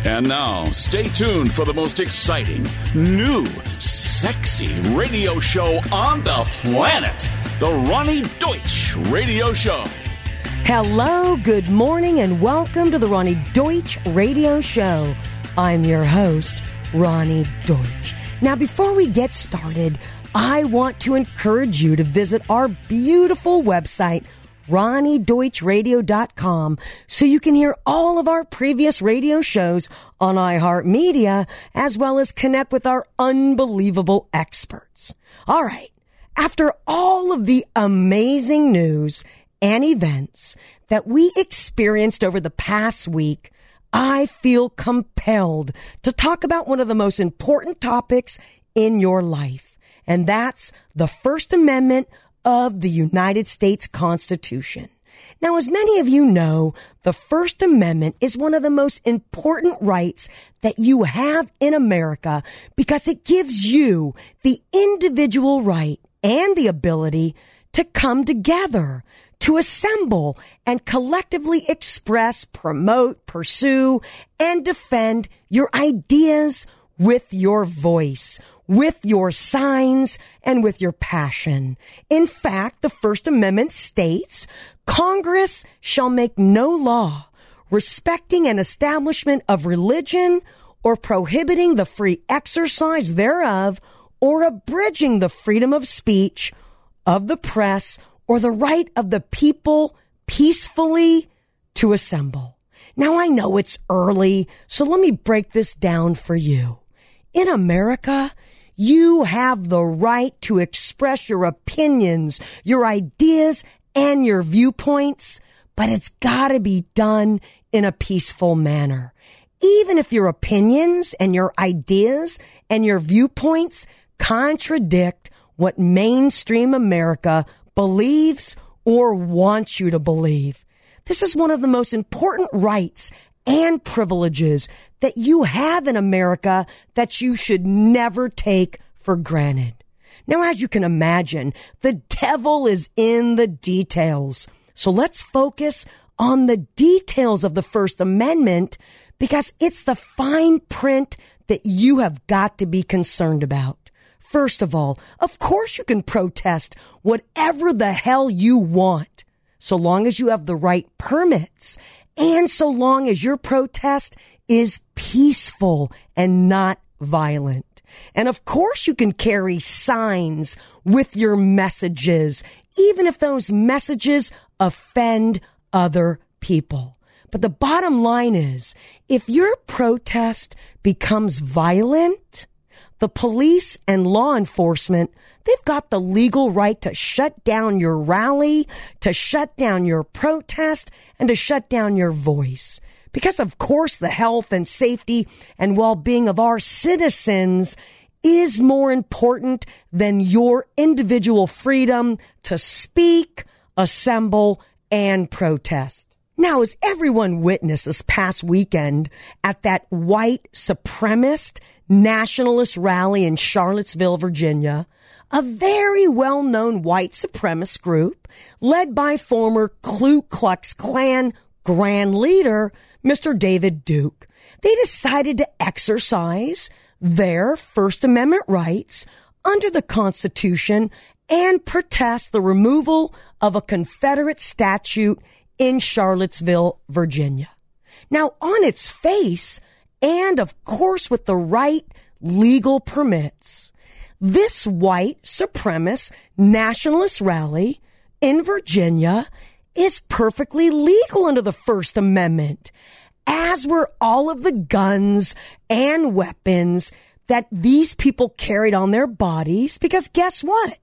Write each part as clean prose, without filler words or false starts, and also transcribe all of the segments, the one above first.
And now, stay tuned for the most exciting, new, sexy radio show on the planet. The Ronnie Deutsch Radio Show. Hello, good morning, and welcome to the Ronnie Deutsch Radio Show. I'm your host, Ronnie Deutsch. Now, before we get started, I want to encourage you to visit our beautiful website, RonnieDeutschRadio.com, so you can hear all of our previous radio shows on iHeartMedia, as well as connect with our unbelievable experts. All right, after all of the amazing news and events that we experienced over the past week, I feel compelled to talk about one of the most important topics in your life, and that's the First Amendment of the United States Constitution. Now, as many of you know, the First Amendment is one of the most important rights that you have in America because it gives you the individual right and the ability to come together, to assemble and collectively express, promote, pursue, and defend your ideas with your voice, with your signs, and with your passion. In fact, the First Amendment states, Congress shall make no law respecting an establishment of religion or prohibiting the free exercise thereof or abridging the freedom of speech, of the press, or the right of the people peacefully to assemble. Now, I know it's early, so let me break this down for you. In America, you have the right to express your opinions, your ideas, and your viewpoints, but it's got to be done in a peaceful manner. Even if your opinions and your ideas and your viewpoints contradict what mainstream America believes or wants you to believe. This is one of the most important rights and privileges that you have in America that you should never take for granted. Now, as you can imagine, the devil is in the details. So let's focus on the details of the First Amendment because it's the fine print that you have got to be concerned about. First of all, of course you can protest whatever the hell you want, so long as you have the right permits and so long as your protest is peaceful and not violent. And of course you can carry signs with your messages, even if those messages offend other people. But the bottom line is, if your protest becomes violent, the police and law enforcement, they've got the legal right to shut down your rally, to shut down your protest, and to shut down your voice. Because, of course, the health and safety and well-being of our citizens is more important than your individual freedom to speak, assemble, and protest. Now, as everyone witnessed this past weekend at that white supremacist nationalist rally in Charlottesville, Virginia, a very well-known white supremacist group led by former Ku Klux Klan Grand Leader, Mr. David Duke, they decided to exercise their First Amendment rights under the Constitution and protest the removal of a Confederate statue in Charlottesville, Virginia. Now, on its face, and of course with the right legal permits, this white supremacist nationalist rally in Virginia is perfectly legal under the First Amendment, as were all of the guns and weapons that these people carried on their bodies, because guess what?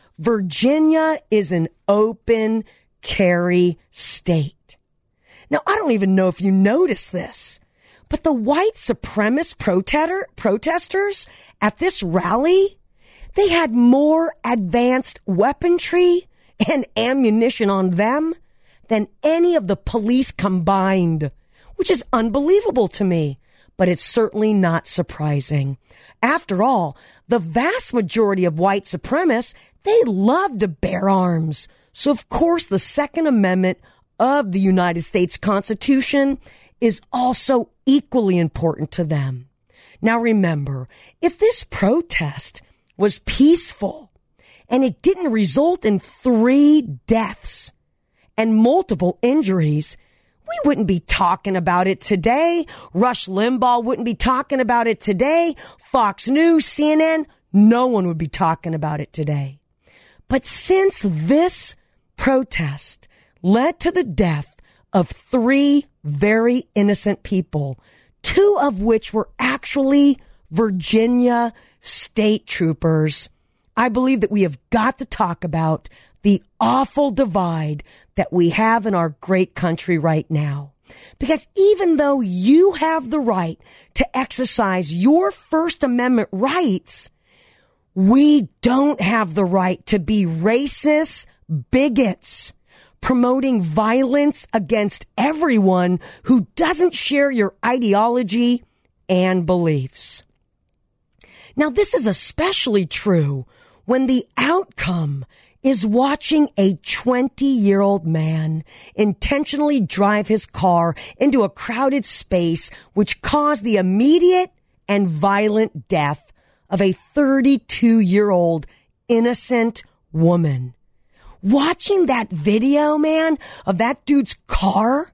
Virginia is an open carry state. Now, I don't even know if you noticed this, but the white supremacist protesters at this rally, they had more advanced weaponry and ammunition on them than any of the police combined, which is unbelievable to me, but it's certainly not surprising. After all, the vast majority of white supremacists, they love to bear arms. So, of course, the Second Amendment of the United States Constitution is also equally important to them. Now remember, if this protest was peaceful and it didn't result in 3 deaths and multiple injuries, we wouldn't be talking about it today. Rush Limbaugh wouldn't be talking about it today. Fox News, CNN, no one would be talking about it today. But since this protest led to the death of 3 very innocent people, 2 of which were actually Virginia state troopers, I believe that we have got to talk about the awful divide that we have in our great country right now. Because even though you have the right to exercise your First Amendment rights, we don't have the right to be racist bigots promoting violence against everyone who doesn't share your ideology and beliefs. Now, this is especially true when the outcome is watching a 20-year-old man intentionally drive his car into a crowded space, which caused the immediate and violent death of a 32-year-old innocent woman. Watching that video, man, of that dude's car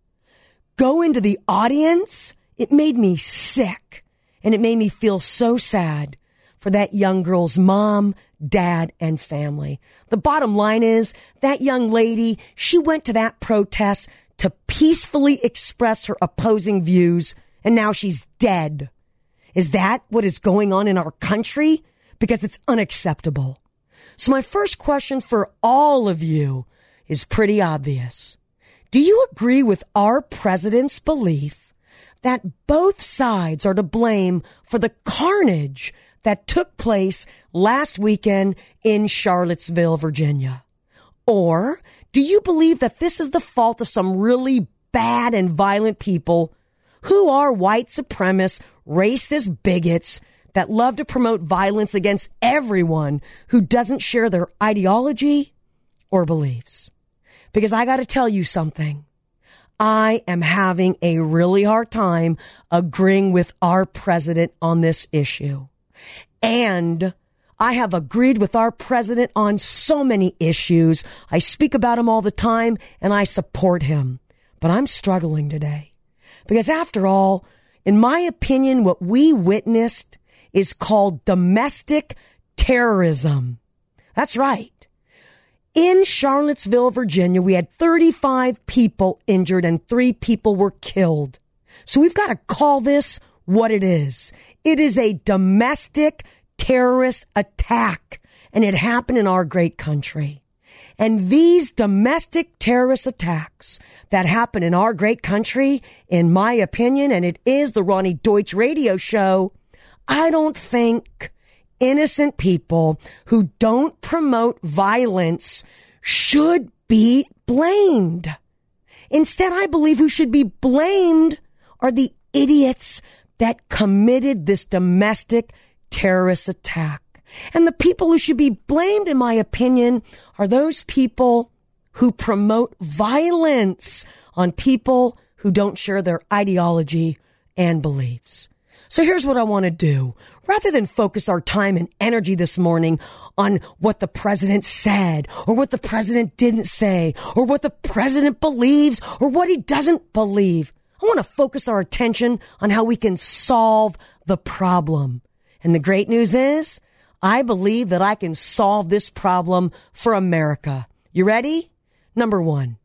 go into the audience, it made me sick, and it made me feel so sad for that young girl's mom, dad, and family. The bottom line is that young lady, she went to that protest to peacefully express her opposing views, and now she's dead. Is that what is going on in our country? Because it's unacceptable. So my first question for all of you is pretty obvious. Do you agree with our president's belief that both sides are to blame for the carnage that took place last weekend in Charlottesville, Virginia? Or do you believe that this is the fault of some really bad and violent people who are white supremacist, racist bigots that love to promote violence against everyone who doesn't share their ideology or beliefs? Because I got to tell you something. I am having a really hard time agreeing with our president on this issue. And I have agreed with our president on so many issues. I speak about him all the time and I support him. But I'm struggling today. Because after all, in my opinion, what we witnessed is called domestic terrorism. That's right. In Charlottesville, Virginia, we had 35 people injured and 3 people were killed. So we've got to call this what it is. It is a domestic terrorist attack, and it happened in our great country. And these domestic terrorist attacks that happen in our great country, in my opinion, and it is the Ronnie Deutsch radio show, I don't think innocent people who don't promote violence should be blamed. Instead, I believe who should be blamed are the idiots that committed this domestic terrorist attack. And the people who should be blamed, in my opinion, are those people who promote violence on people who don't share their ideology and beliefs. So here's what I want to do. Rather than focus our time and energy this morning on what the president said or what the president didn't say or what the president believes or what he doesn't believe, I want to focus our attention on how we can solve the problem. And the great news is, I believe that I can solve this problem for America. You ready? Number 1.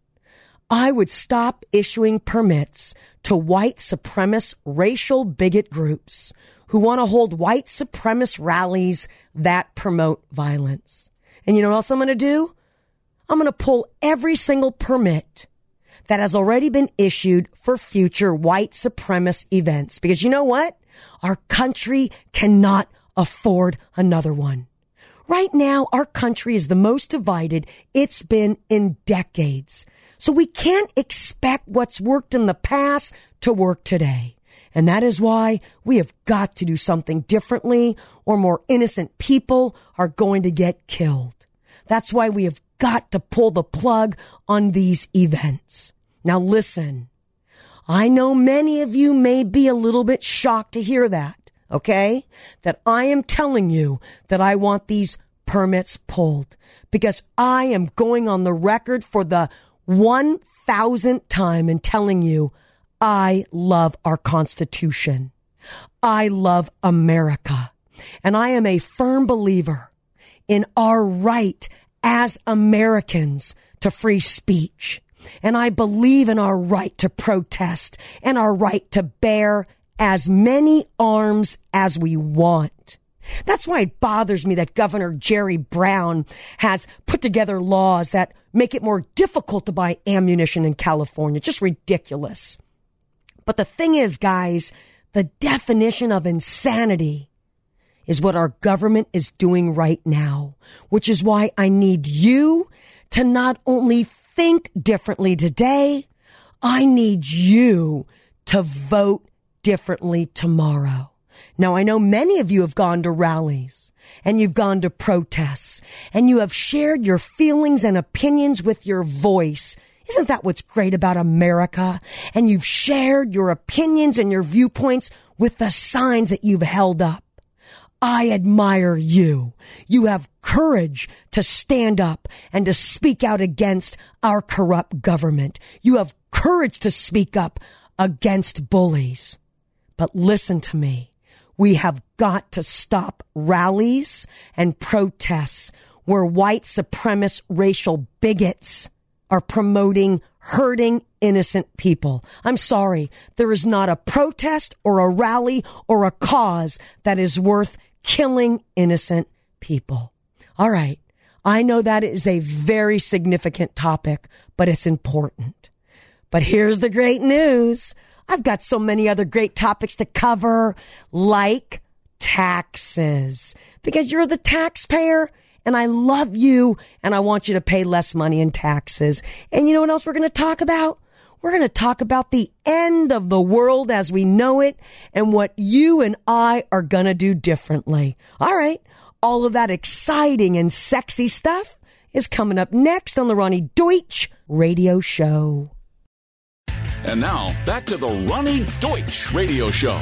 I would stop issuing permits to white supremacist racial bigot groups who want to hold white supremacist rallies that promote violence. And you know what else I'm going to do? I'm going to pull every single permit that has already been issued for future white supremacist events. Because you know what? Our country cannot afford another one. Right now, our country is the most divided it's been in decades. So we can't expect what's worked in the past to work today. And that is why we have got to do something differently or more innocent people are going to get killed. That's why we have got to pull the plug on these events. Now listen, I know many of you may be a little bit shocked to hear that, okay? That I am telling you that I want these permits pulled because I am going on the record for the 1,000th time and telling you I love our Constitution. I love America. And I am a firm believer in our right as Americans to free speech. And I believe in our right to protest and our right to bear as many arms as we want. That's why it bothers me that Governor Jerry Brown has put together laws that make it more difficult to buy ammunition in California. Just ridiculous. But the thing is, guys, the definition of insanity is what our government is doing right now, which is why I need you to not only think differently today, I need you to vote differently tomorrow. Now, I know many of you have gone to rallies and you've gone to protests and you have shared your feelings and opinions with your voice. Isn't that what's great about America? And you've shared your opinions and your viewpoints with the signs that you've held up. I admire you. You have courage to stand up and to speak out against our corrupt government. You have courage to speak up against bullies. But listen to me. We have got to stop rallies and protests where white supremacist racial bigots are promoting hurting innocent people. I'm sorry. There is not a protest or a rally or a cause that is worth killing innocent people. All right. I know that is a very significant topic, but it's important. But here's the great news. I've got so many other great topics to cover, like taxes, because you're the taxpayer and I love you and I want you to pay less money in taxes. And you know what else we're going to talk about? We're going to talk about the end of the world as we know it and what you and I are going to do differently. All right. All of that exciting and sexy stuff is coming up next on the Ronnie Deutsch Radio Show. And now, back to the Ronnie Deutsch Radio Show.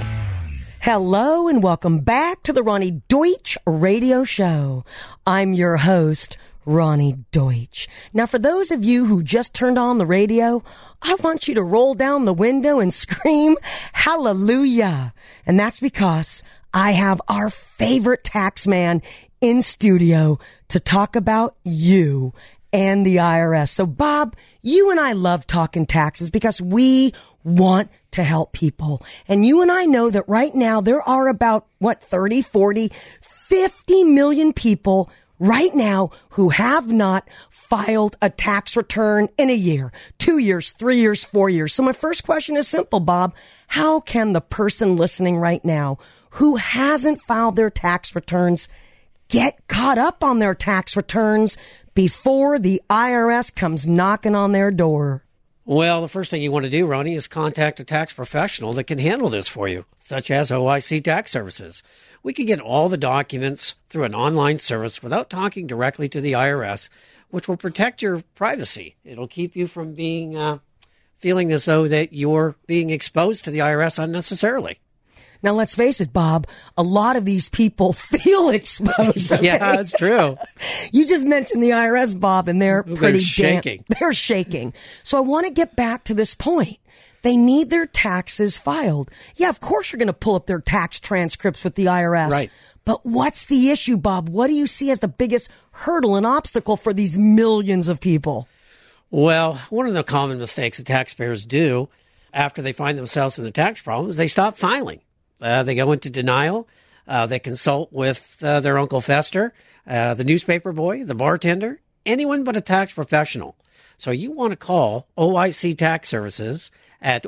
Hello and welcome back to the Ronnie Deutsch Radio Show. I'm your host, Ronnie Deutsch. Now, for those of you who just turned on the radio, I want you to roll down the window and scream, hallelujah. And that's because I have our favorite tax man in studio to talk about you and the IRS. So, Bob, you and I love talking taxes because we want to help people. And you and I know that right now there are about, 30, 40, 50 million people right now who have not filed a tax return in a year, 2 years, 3 years, 4 years. So my first question is simple, Bob. How can the person listening right now who hasn't filed their tax returns get caught up on their tax returns before the IRS comes knocking on their door? Well, the first thing you want to do, Ronnie, is contact a tax professional that can handle this for you, such as OIC Tax Services. We can get all the documents through an online service without talking directly to the IRS, which will protect your privacy. It'll keep you from being feeling as though that you're being exposed to the IRS unnecessarily. Now, let's face it, Bob, a lot of these people feel exposed. Okay? Yeah, that's true. You just mentioned the IRS, Bob, and they're pretty shaking. They're shaking. So I want to get back to this point. They need their taxes filed. Yeah, of course you're going to pull up their tax transcripts with the IRS. Right. But what's the issue, Bob? What do you see as the biggest hurdle and obstacle for these millions of people? Well, one of the common mistakes that taxpayers do after they find themselves in the tax problem is they stop filing. They go into denial. They consult with their Uncle Fester, the newspaper boy, the bartender, anyone but a tax professional. So you want to call OIC Tax Services at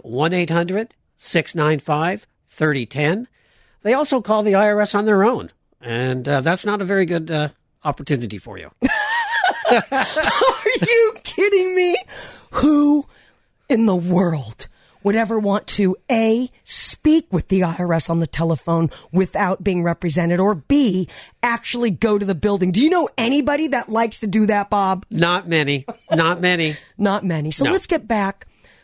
1-800-695-3010. They also call the IRS on their own, and that's not a very good opportunity for you. Are you kidding me? Who in the world would ever want to, A, speak with the IRS on the telephone without being represented, or B, actually go to the building? Do you know anybody that likes to do that, Bob? Not many. Not many. Not many. So No. Let's get back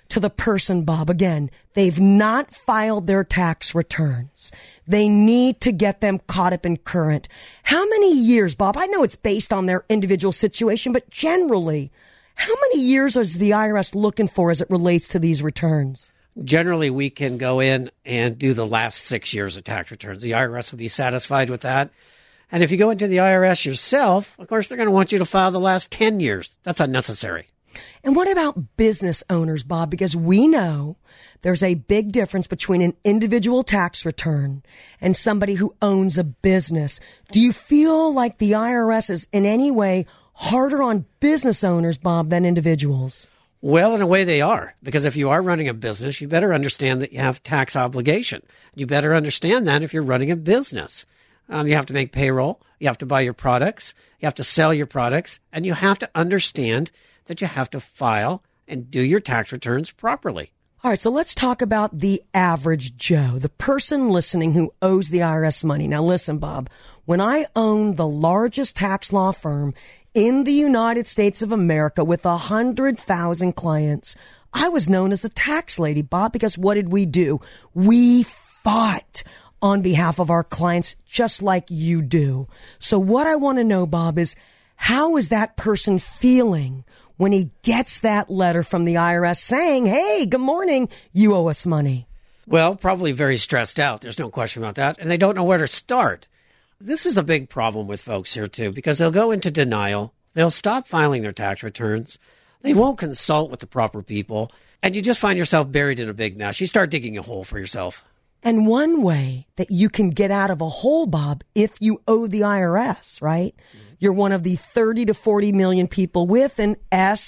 to the person, Bob. Again, they've not filed their tax returns. They need to get them caught up and current. How many years, Bob? I know it's based on their individual situation, but generally, how many years is the IRS looking for as it relates to these returns? Generally, we can go in and do the last 6 years of tax returns. The IRS will be satisfied with that. And if you go into the IRS yourself, of course, they're going to want you to file the last 10 years. That's unnecessary. And what about business owners, Bob? Because we know there's a big difference between an individual tax return and somebody who owns a business. Do you feel like the IRS is in any way harder on business owners, Bob, than individuals? Well, in a way they are, because if you are running a business, you better understand that you have tax obligation. You better understand that if you're running a business. You have to make payroll, you have to buy your products, you have to sell your products, and you have to understand that you have to file and do your tax returns properly. All right, so let's talk about the average Joe, the person listening who owes the IRS money. Now listen, Bob, when I owned the largest tax law firm in the United States of America with 100,000 clients, I was known as the tax lady, Bob, because what did we do? We fought on behalf of our clients just like you do. So what I want to know, Bob, is how is that person feeling when he gets that letter from the IRS saying, hey, good morning, you owe us money? Well, probably very stressed out. There's no question about that. And they don't know where to start. This is a big problem with folks here, too, because they'll go into denial. They'll stop filing their tax returns. They won't consult with the proper people. And you just find yourself buried in a big mess. You start digging a hole for yourself. And one way that you can get out of a hole, Bob, if you owe the IRS, right? You're one of the 30 to 40 million people with an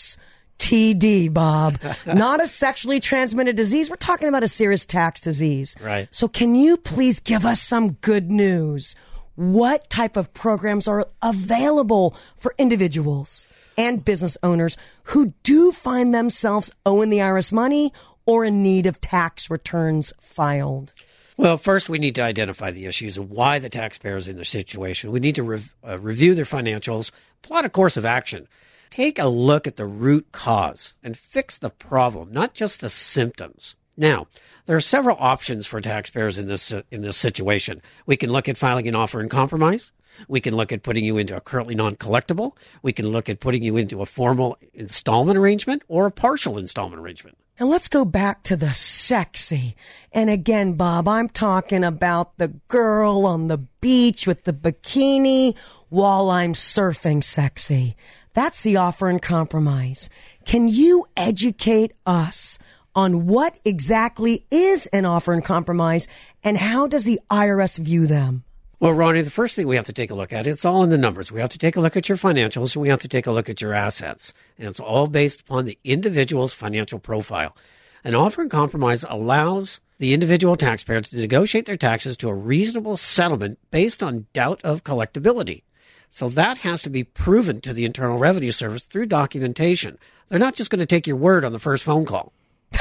STD, Bob. Not a sexually transmitted disease. We're talking about a serious tax disease. Right. So can you please give us some good news? What type of programs are available for individuals and business owners who do find themselves owing the IRS money or in need of tax returns filed? Well, first, we need to identify the issues of why the taxpayer is in the situation. We need to review their financials, plot a course of action, take a look at the root cause, and fix the problem, not just the symptoms. Now, there are several options for taxpayers in this situation. We can look at filing an offer in compromise. We can look at putting you into a currently non-collectible. We can look at putting you into a formal installment arrangement or a partial installment arrangement. And let's go back to the sexy. And again, Bob, I'm talking about the girl on the beach with the bikini while I'm surfing sexy. That's the offer in compromise. Can you educate us on what exactly is an offer in compromise and how does the IRS view them? Well, Ronnie, the first thing we have to take a look at, it's all in the numbers. We have to take a look at your financials and we have to take a look at your assets. And it's all based upon the individual's financial profile. An offer in compromise allows the individual taxpayer to negotiate their taxes to a reasonable settlement based on doubt of collectability. So that has to be proven to the Internal Revenue Service through documentation. They're not just going to take your word on the first phone call.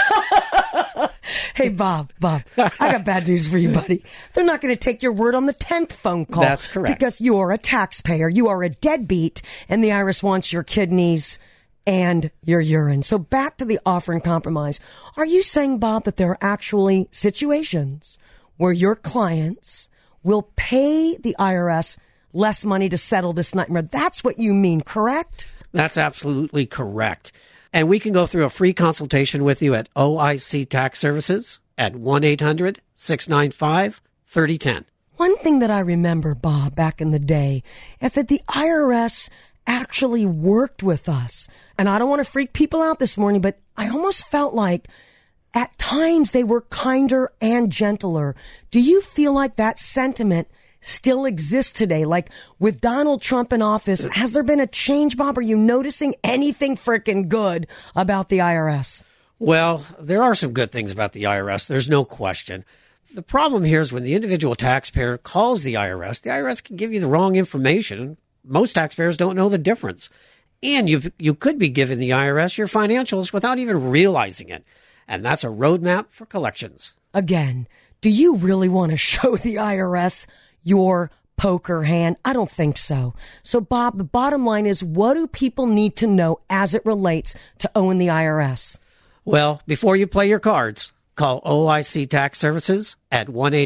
Hey, Bob, I got bad news for you, buddy. They're not going to take your word on the 10th phone call. That's correct. Because you are a taxpayer. You are a deadbeat, and the IRS wants your kidneys and your urine. So back to the offer in compromise. Are you saying, Bob, that there are actually situations where your clients will pay the IRS less money to settle this nightmare? That's what you mean, correct? That's absolutely correct. And we can go through a free consultation with you at OIC Tax Services at 1-800-695-3010. One thing that I remember, Bob, back in the day is that the IRS actually worked with us. And I don't want to freak people out this morning, but I almost felt like at times they were kinder and gentler. Do you feel like that sentiment still exists today? Like with Donald Trump in office, has there been a change, Bob? Are you noticing anything freaking good about the IRS? Well, there are some good things about the IRS. There's no question. The problem here is when the individual taxpayer calls the IRS can give you the wrong information. Most taxpayers don't know the difference. And you could be giving the IRS your financials without even realizing it. And that's a roadmap for collections. Again, do you really want to show the IRS your poker hand? I don't think so. So, Bob, the bottom line is, what do people need to know as it relates to owing the IRS? Well, before you play your cards, call OIC Tax Services at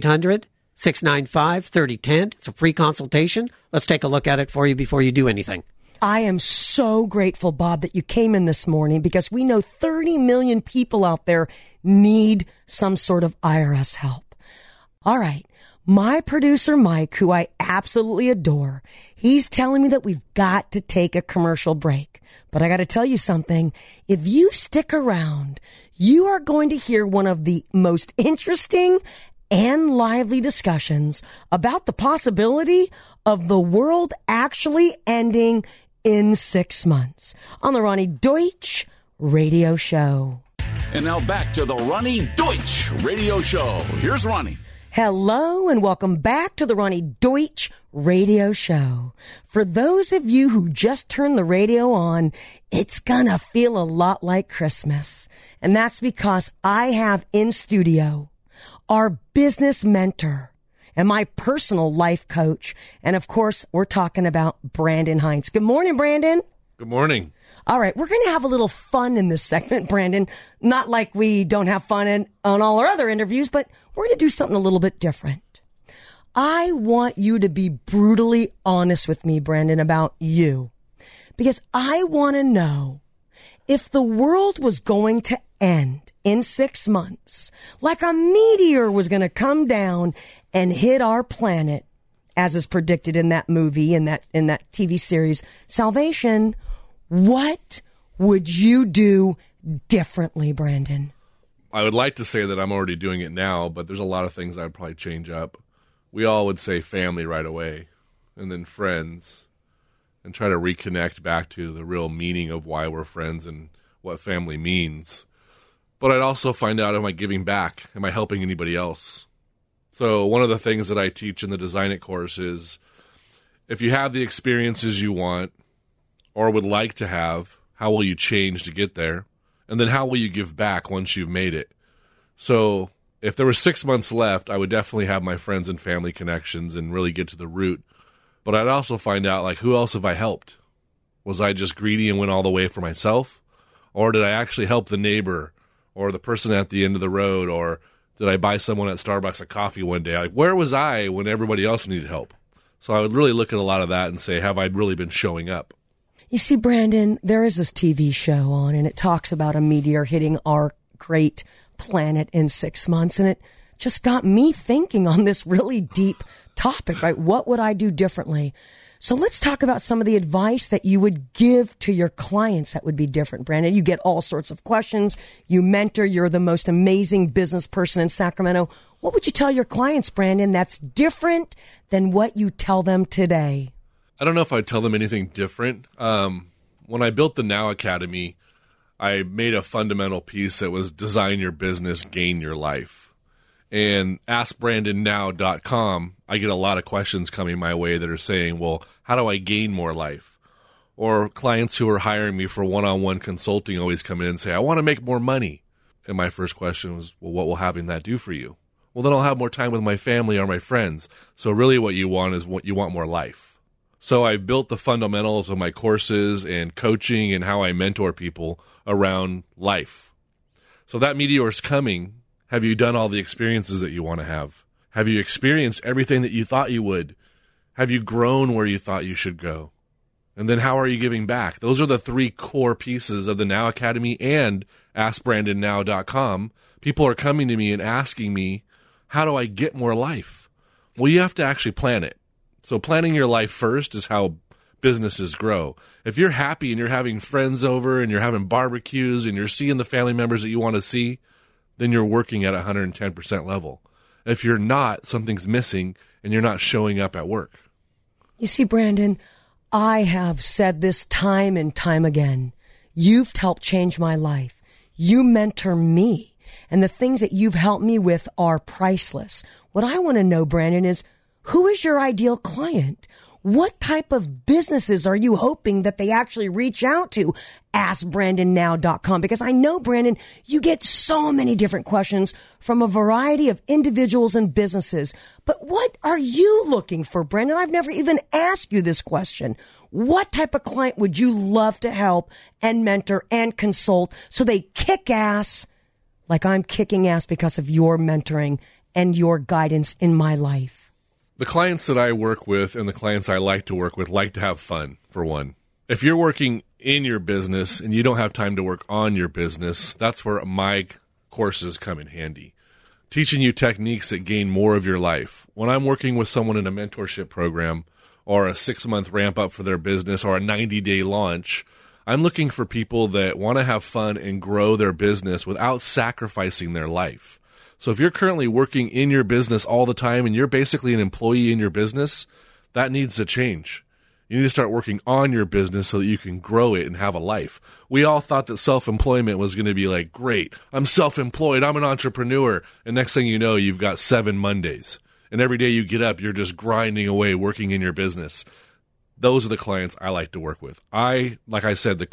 1-800-695-3010. It's a free consultation. Let's take a look at it for you before you do anything. I am so grateful, Bob, that you came in this morning because we know 30 million people out there need some sort of IRS help. All right. My producer, Mike, who I absolutely adore, he's telling me that we've got to take a commercial break. But I got to tell you something. If you stick around, you are going to hear one of the most interesting and lively discussions about the possibility of the world actually ending in 6 months on the Ronnie Deutsch Radio Show. And now back to the Ronnie Deutsch Radio Show. Here's Ronnie. Hello and welcome back to the Ronnie Deutsch Radio Show. For those of you who just turned the radio on, it's gonna feel a lot like Christmas. And that's because I have in studio our business mentor and my personal life coach. And of course, we're talking about Brandon Hines. Good morning, Brandon. Good morning. All right, we're going to have a little fun in this segment, Brandon. Not like we don't have fun on all our other interviews, but we're going to do something a little bit different. I want you to be brutally honest with me, Brandon, about you. Because I want to know if the world was going to end in 6 months, like a meteor was going to come down and hit our planet, as is predicted in that movie, in that TV series, Salvation, what would you do differently, Brandon? I would like to say that I'm already doing it now, but there's a lot of things I'd probably change up. We all would say family right away, and then friends, and try to reconnect back to the real meaning of why we're friends and what family means. But I'd also find out, am I giving back? Am I helping anybody else? So one of the things that I teach in the Design It course is, if you have the experiences you want or would like to have, how will you change to get there? And then how will you give back once you've made it? So if there were 6 months left, I would definitely have my friends and family connections and really get to the root. But I'd also find out, like, who else have I helped? Was I just greedy and went all the way for myself? Or did I actually help the neighbor or the person at the end of the road? Or did I buy someone at Starbucks a coffee one day? Like, where was I when everybody else needed help? So I would really look at a lot of that and say, have I really been showing up? You see, Brandon, there is this TV show on, and it talks about a meteor hitting our great planet in 6 months, and it just got me thinking on this really deep topic, right? What would I do differently? So let's talk about some of the advice that you would give to your clients that would be different, Brandon. You get all sorts of questions. You mentor. You're the most amazing business person in Sacramento. What would you tell your clients, Brandon, that's different than what you tell them today? I don't know if I'd tell them anything different. When I built the Now Academy, I made a fundamental piece that was design your business, gain your life. And AskBrandonNow.com, I get a lot of questions coming my way that are saying, well, how do I gain more life? Or clients who are hiring me for one-on-one consulting always come in and say, I want to make more money. And my first question was, well, what will having that do for you? Well, then I'll have more time with my family or my friends. So really what you want is what you want more life. So I built the fundamentals of my courses and coaching and how I mentor people around life. So that meteor is coming. Have you done all the experiences that you want to have? Have you experienced everything that you thought you would? Have you grown where you thought you should go? And then how are you giving back? Those are the three core pieces of the Now Academy and AskBrandonNow.com. People are coming to me and asking me, how do I get more life? Well, you have to actually plan it. So planning your life first is how businesses grow. If you're happy and you're having friends over and you're having barbecues and you're seeing the family members that you want to see, then you're working at 110% level. If you're not, something's missing and you're not showing up at work. You see, Brandon, I have said this time and time again. You've helped change my life. You mentor me. And the things that you've helped me with are priceless. What I want to know, Brandon, is who is your ideal client? What type of businesses are you hoping that they actually reach out to? AskBrandonNow.com. Because I know, Brandon, you get so many different questions from a variety of individuals and businesses. But what are you looking for, Brandon? I've never even asked you this question. What type of client would you love to help and mentor and consult so they kick ass like I'm kicking ass because of your mentoring and your guidance in my life? The clients that I work with and the clients I like to work with like to have fun, for one. If you're working in your business and you don't have time to work on your business, that's where my courses come in handy. Teaching you techniques that gain more of your life. When I'm working with someone in a mentorship program or a 6-month ramp up for their business or a 90-day launch, I'm looking for people that want to have fun and grow their business without sacrificing their life. So if you're currently working in your business all the time and you're basically an employee in your business, that needs to change. You need to start working on your business so that you can grow it and have a life. We all thought that self-employment was going to be like, great, I'm self-employed, I'm an entrepreneur. And next thing you know, you've got 7 Mondays. And every day you get up, you're just grinding away, working in your business. Those are the clients I like to work with. Like I said, the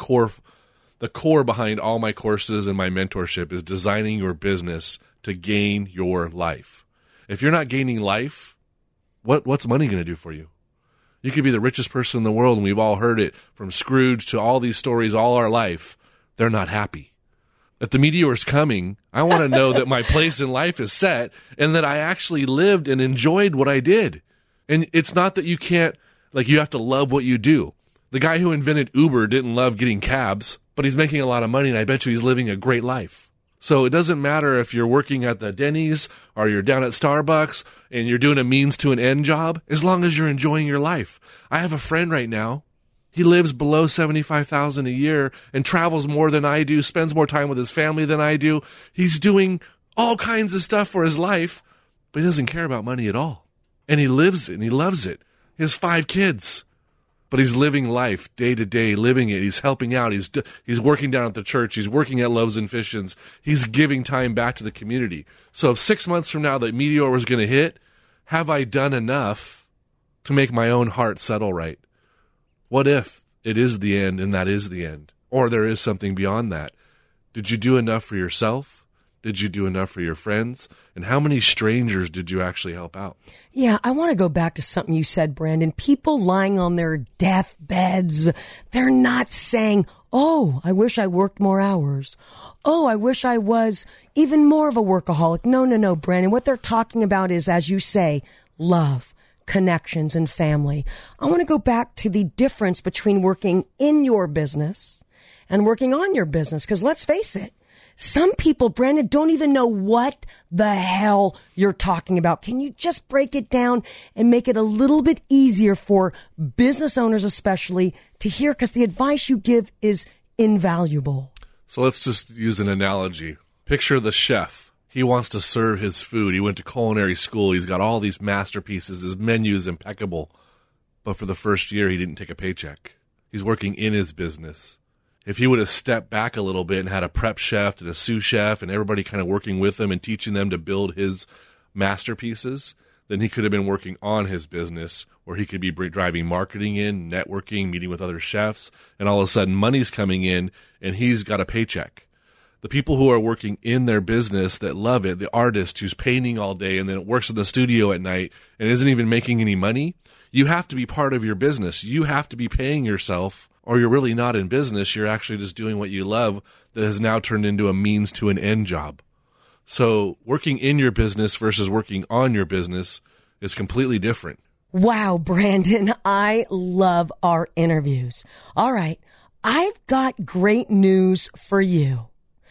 core behind all my courses and my mentorship is designing your business to gain your life. If you're not gaining life, what's money going to do for you? You could be the richest person in the world, and we've all heard it from Scrooge to all these stories all our life. They're not happy. If the meteor's coming, I want to know that my place in life is set and that I actually lived and enjoyed what I did. And it's not that you can't, you have to love what you do. The guy who invented Uber didn't love getting cabs, but he's making a lot of money, and I bet you he's living a great life. So it doesn't matter if you're working at the Denny's or you're down at Starbucks and you're doing a means to an end job, as long as you're enjoying your life. I have a friend right now. He lives below $75,000 a year and travels more than I do, spends more time with his family than I do. He's doing all kinds of stuff for his life, but he doesn't care about money at all. And he lives it and he loves it. He has 5 kids. But he's living life day to day, living it. He's helping out. He's working down at the church. He's working at Loaves and Fissions. He's giving time back to the community. So if 6 months from now that meteor was going to hit, have I done enough to make my own heart settle right? What if it is the end and that is the end? Or there is something beyond that? Did you do enough for yourself? Did you do enough for your friends? And how many strangers did you actually help out? Yeah, I want to go back to something you said, Brandon. People lying on their deathbeds, they're not saying, oh, I wish I worked more hours. Oh, I wish I was even more of a workaholic. No, Brandon. What they're talking about is, as you say, love, connections, and family. I want to go back to the difference between working in your business and working on your business, because let's face it, some people, Brandon, don't even know what the hell you're talking about. Can you just break it down and make it a little bit easier for business owners especially to hear? Because the advice you give is invaluable. So let's just use an analogy. Picture the chef. He wants to serve his food. He went to culinary school. He's got all these masterpieces. His menu is impeccable. But for the first year, he didn't take a paycheck. He's working in his business. If he would have stepped back a little bit and had a prep chef and a sous chef and everybody kind of working with him and teaching them to build his masterpieces, then he could have been working on his business where he could be driving marketing in, networking, meeting with other chefs, and all of a sudden money's coming in and he's got a paycheck. The people who are working in their business that love it, the artist who's painting all day and then works in the studio at night and isn't even making any money, you have to be part of your business. You have to be paying yourself, or you're really not in business. You're actually just doing what you love that has now turned into a means to an end job. So working in your business versus working on your business is completely different. Wow, Brandon, I love our interviews. All right, I've got great news for you.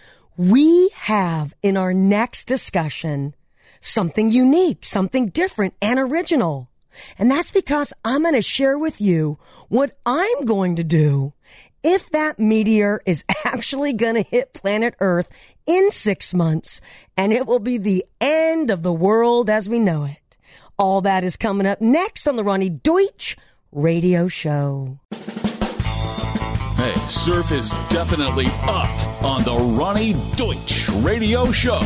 We have in our next discussion something unique, something different and original. And that's because I'm going to share with you what I'm going to do if that meteor is actually going to hit planet Earth in 6 months, and it will be the end of the world as we know it. All that is coming up next on the Ronnie Deutsch Radio Show. Hey, surf is definitely up on the Ronnie Deutsch Radio Show.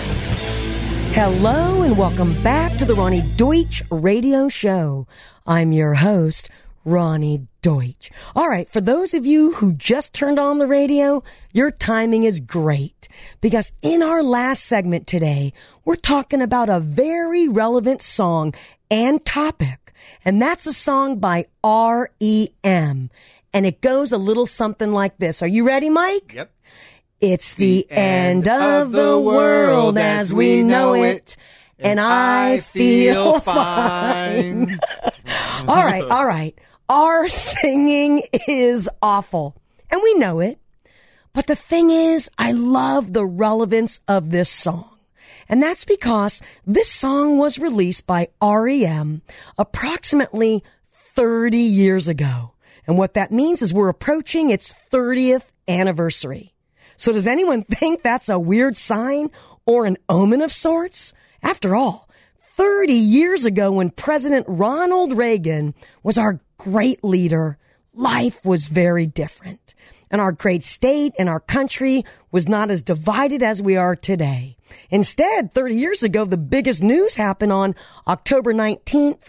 Hello and welcome back to the Ronnie Deutsch Radio Show. I'm your host, Ronnie Deutsch. All right, for those of you who just turned on the radio, your timing is great because in our last segment today, we're talking about a very relevant song and topic, and that's a song by R.E.M., and it goes a little something like this. Are you ready, Mike? Yep. It's the end of the world as we know it, and I feel fine. All right. Our singing is awful, and we know it. But the thing is, I love the relevance of this song. And that's because this song was released by R.E.M. approximately 30 years ago. And what that means is we're approaching its 30th anniversary. So does anyone think that's a weird sign or an omen of sorts? After all, 30 years ago when President Ronald Reagan was our great leader, life was very different. And our great state and our country was not as divided as we are today. Instead, 30 years ago, the biggest news happened on October 19th,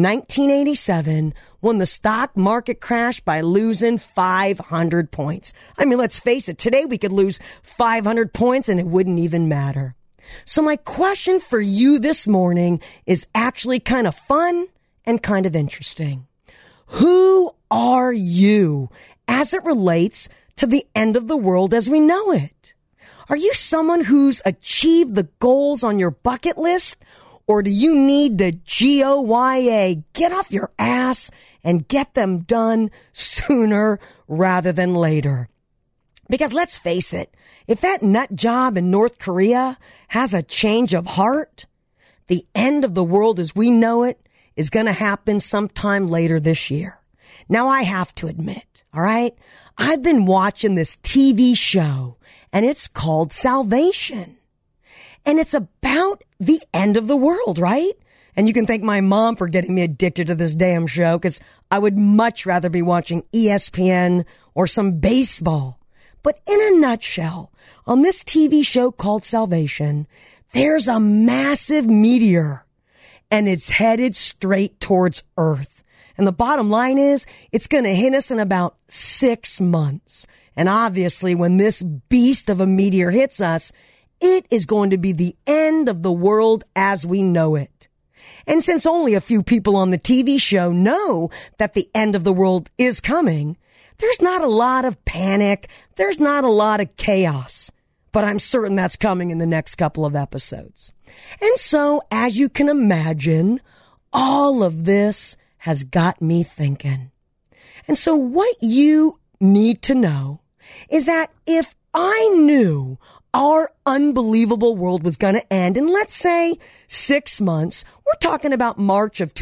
1987, when the stock market crashed by losing 500 points. I mean, let's face it, today we could lose 500 points and it wouldn't even matter. So my question for you this morning is actually kind of fun and kind of interesting. Who are you as it relates to the end of the world as we know it? Are you someone who's achieved the goals on your bucket list? Or do you need to GOYA, get off your ass and get them done sooner rather than later? Because let's face it, if that nut job in North Korea has a change of heart, the end of the world as we know it is going to happen sometime later this year. Now, I have to admit, all right, I've been watching this TV show, and it's called Salvation. And it's about the end of the world, right? And you can thank my mom for getting me addicted to this damn show, because I would much rather be watching ESPN or some baseball. But in a nutshell, on this TV show called Salvation, there's a massive meteor, and it's headed straight towards Earth. And the bottom line is, it's going to hit us in about 6 months. And obviously, when this beast of a meteor hits us, it is going to be the end of the world as we know it. And since only a few people on the TV show know that the end of the world is coming, there's not a lot of panic. There's not a lot of chaos. But I'm certain that's coming in the next couple of episodes. And so, as you can imagine, all of this has got me thinking. And so what you need to know is that if I knew our unbelievable world was going to end in, let's say, 6 months, we're talking about March of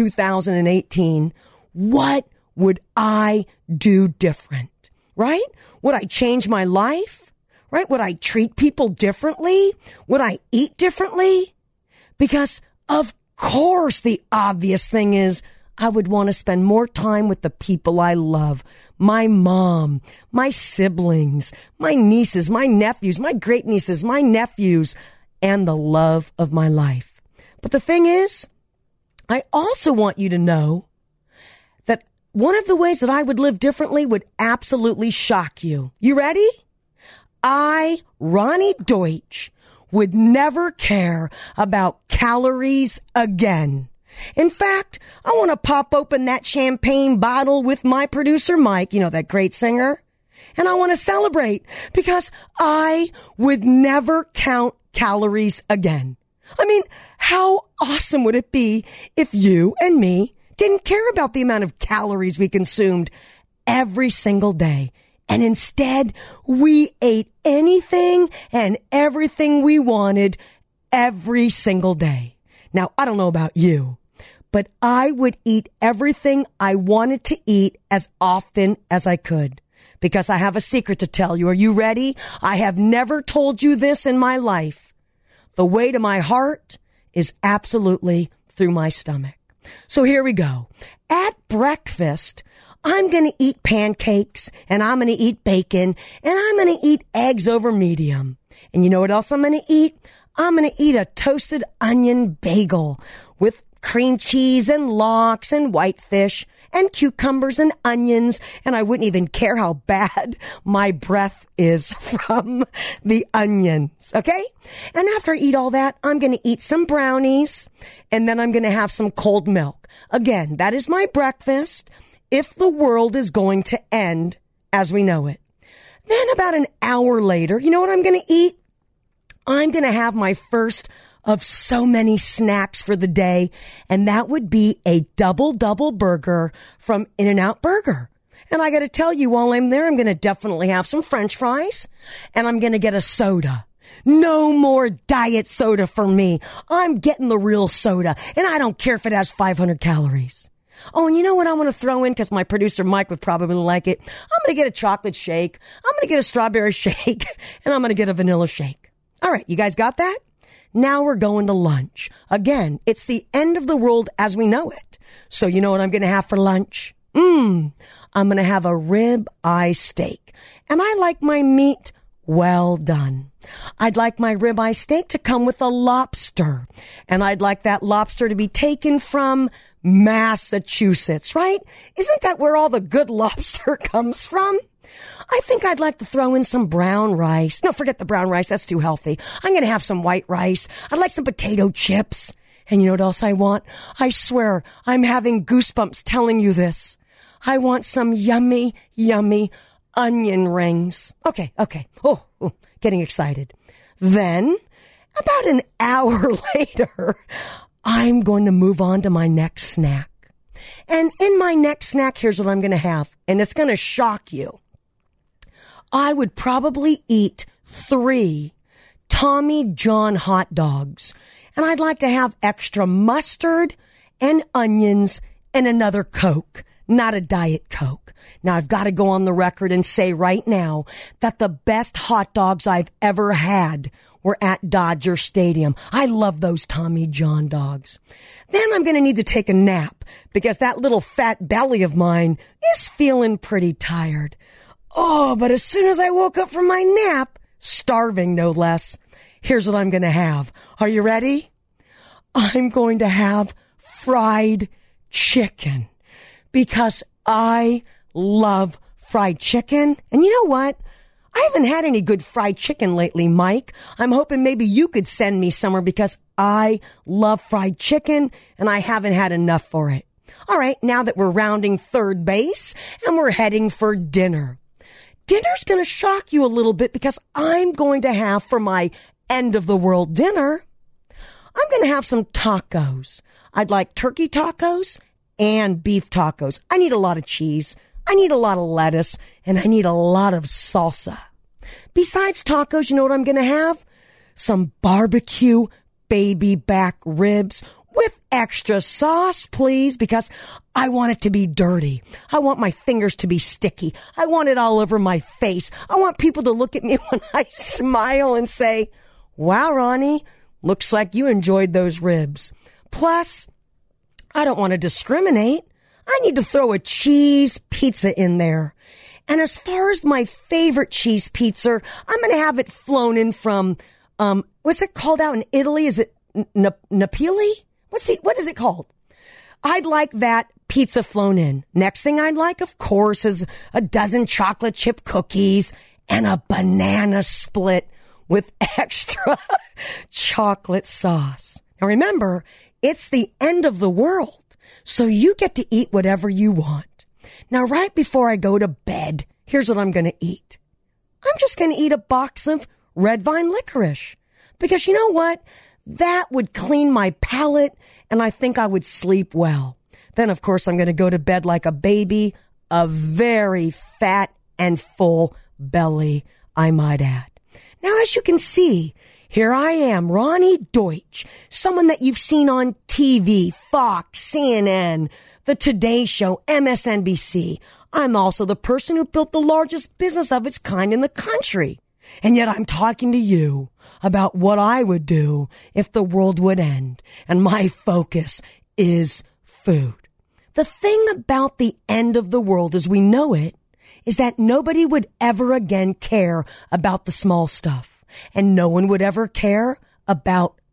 2018, what would I do different, right? Would I change my life, right? Would I treat people differently? Would I eat differently? Because, of course, the obvious thing is I would want to spend more time with the people I love. My mom, my siblings, my nieces, my nephews, my great nieces, my nephews, and the love of my life. But the thing is, I also want you to know that one of the ways that I would live differently would absolutely shock you. You ready? I, Ronnie Deutsch, would never care about calories again. In fact, I want to pop open that champagne bottle with my producer, Mike, you know, that great singer, and I want to celebrate because I would never count calories again. I mean, how awesome would it be if you and me didn't care about the amount of calories we consumed every single day, and instead we ate anything and everything we wanted every single day. Now, I don't know about you, but I would eat everything I wanted to eat as often as I could, because I have a secret to tell you. Are you ready? I have never told you this in my life. The way to my heart is absolutely through my stomach. So here we go. At breakfast, I'm going to eat pancakes, and I'm going to eat bacon, and I'm going to eat eggs over medium. And you know what else I'm going to eat? I'm going to eat a toasted onion bagel with cream cheese and lox and whitefish and cucumbers and onions, and I wouldn't even care how bad my breath is from the onions, okay? And after I eat all that, I'm going to eat some brownies, and then I'm going to have some cold milk. Again, that is my breakfast if the world is going to end as we know it. Then about an hour later, you know what I'm going to eat? I'm going to have my first of so many snacks for the day, and that would be a double burger from In-N-Out Burger. And I got to tell you, while I'm there, I'm going to definitely have some French fries, and I'm going to get a soda. No more diet soda for me. I'm getting the real soda, and I don't care if it has 500 calories. Oh, and you know what I want to throw in, because my producer Mike would probably like it? I'm going to get a chocolate shake, I'm going to get a strawberry shake, and I'm going to get a vanilla shake. All right, you guys got that? Now we're going to lunch. Again, it's the end of the world as we know it. So you know what I'm going to have for lunch? I'm going to have a rib eye steak. And I like my meat well done. I'd like my rib eye steak to come with a lobster. And I'd like that lobster to be taken from Massachusetts, right? Isn't that where all the good lobster comes from? I think I'd like to throw in some brown rice. No, forget the brown rice. That's too healthy. I'm going to have some white rice. I'd like some potato chips. And you know what else I want? I swear, I'm having goosebumps telling you this. I want some yummy, yummy onion rings. Okay. Oh, getting excited. Then, about an hour later, I'm going to move on to my next snack. And in my next snack, here's what I'm going to have. And it's going to shock you. I would probably eat 3 Tommy John hot dogs. And I'd like to have extra mustard and onions and another Coke, not a Diet Coke. Now, I've got to go on the record and say right now that the best hot dogs I've ever had were at Dodger Stadium. I love those Tommy John dogs. Then I'm going to need to take a nap because that little fat belly of mine is feeling pretty tired. Oh, but as soon as I woke up from my nap, starving no less, here's what I'm going to have. Are you ready? I'm going to have fried chicken because I love fried chicken. And you know what? I haven't had any good fried chicken lately, Mike. I'm hoping maybe you could send me somewhere because I love fried chicken and I haven't had enough for it. All right, now that we're rounding third base and we're heading for dinner. Dinner's going to shock you a little bit because I'm going to have for my end of the world dinner, I'm going to have some tacos. I'd like turkey tacos and beef tacos. I need a lot of cheese. I need a lot of lettuce and I need a lot of salsa. Besides tacos, you know what I'm going to have? Some barbecue baby back ribs with extra sauce, please, because I want it to be dirty. I want my fingers to be sticky. I want it all over my face. I want people to look at me when I smile and say, wow, Ronnie, looks like you enjoyed those ribs. Plus, I don't want to discriminate. I need to throw a cheese pizza in there. And as far as my favorite cheese pizza, I'm going to have it flown in from, what's it called out in Italy? Is it Napoli? What is it called? I'd like that pizza flown in. Next thing I'd like, of course, is a dozen chocolate chip cookies and a banana split with extra chocolate sauce. Now remember, it's the end of the world, so you get to eat whatever you want. Now, right before I go to bed, here's what I'm going to eat. I'm just going to eat a box of Red Vine licorice because you know what? That would clean my palate and I think I would sleep well. Then, of course, I'm going to go to bed like a baby, a very fat and full belly, I might add. Now, as you can see, here I am, Ronnie Deutsch, someone that you've seen on TV, Fox, CNN, The Today Show, MSNBC. I'm also the person who built the largest business of its kind in the country. And yet I'm talking to you about what I would do if the world would end. And my focus is food. The thing about the end of the world as we know it is that nobody would ever again care about the small stuff. And no one would ever care about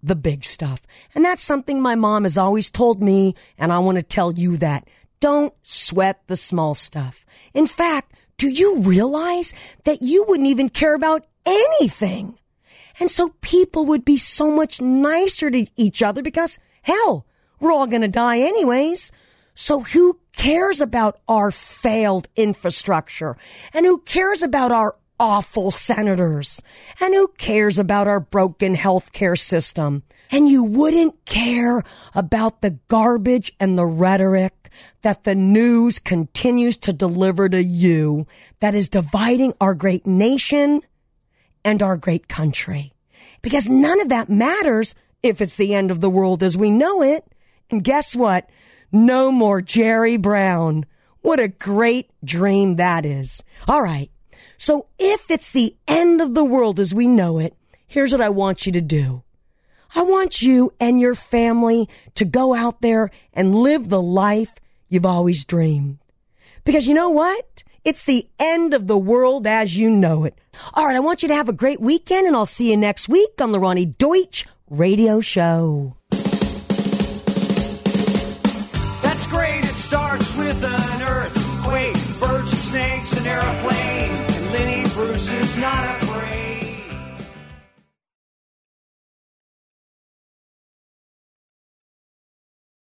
the big stuff. And that's something my mom has always told me, and I want to tell you that. Don't sweat the small stuff. In fact, do you realize that you wouldn't even care about anything? And so people would be so much nicer to each other because, hell, we're all going to die anyways. So who cares about our failed infrastructure? And who cares about our awful senators? And who cares about our broken healthcare system? And you wouldn't care about the garbage and the rhetoric that the news continues to deliver to you that is dividing our great nation and our great country. Because none of that matters if it's the end of the world as we know it. And guess what? No more Jerry Brown. What a great dream that is. All right. So if it's the end of the world as we know it, here's what I want you to do. I want you and your family to go out there and live the life you've always dreamed. Because you know what? It's the end of the world as you know it. All right, I want you to have a great weekend, and I'll see you next week on the Ronnie Deutsch Radio Show.